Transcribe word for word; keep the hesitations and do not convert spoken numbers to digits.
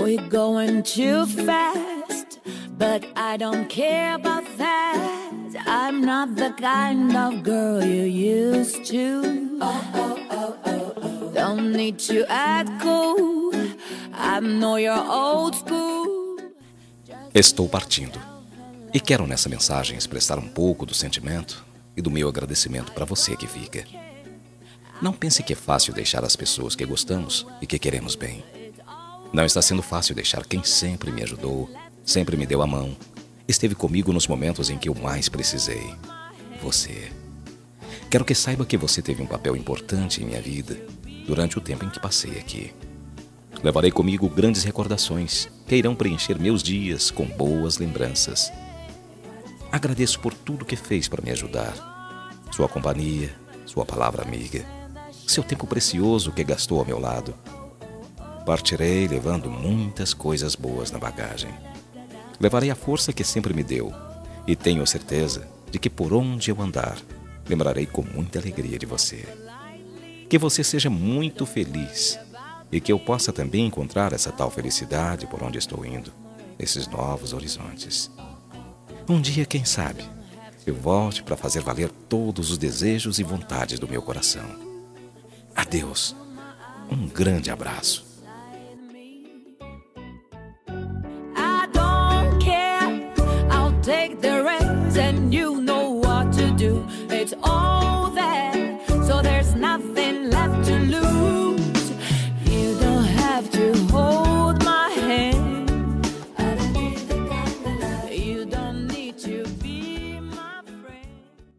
We're going too fast, but I don't care about that. I'm not the kind of girl you used to. Oh, oh, oh, oh, oh. Don't need to act cool. I know you're old school. Estou partindo. E quero nessa mensagem expressar um pouco do sentimento e do meu agradecimento para você que fica. Não pense que é fácil deixar as pessoas que gostamos e que queremos bem. Não está sendo fácil deixar quem sempre me ajudou, sempre me deu a mão, esteve comigo nos momentos em que eu mais precisei. Você. Quero que saiba que você teve um papel importante em minha vida durante o tempo em que passei aqui. Levarei comigo grandes recordações que irão preencher meus dias com boas lembranças. Agradeço por tudo que fez para me ajudar. Sua companhia, sua palavra amiga, seu tempo precioso que gastou ao meu lado. Partirei levando muitas coisas boas na bagagem. Levarei a força que sempre me deu e tenho certeza de que por onde eu andar, lembrarei com muita alegria de você. Que você seja muito feliz e que eu possa também encontrar essa tal felicidade por onde estou indo, esses novos horizontes. Um dia, quem sabe, eu volte para fazer valer todos os desejos e vontades do meu coração. Adeus, um grande abraço.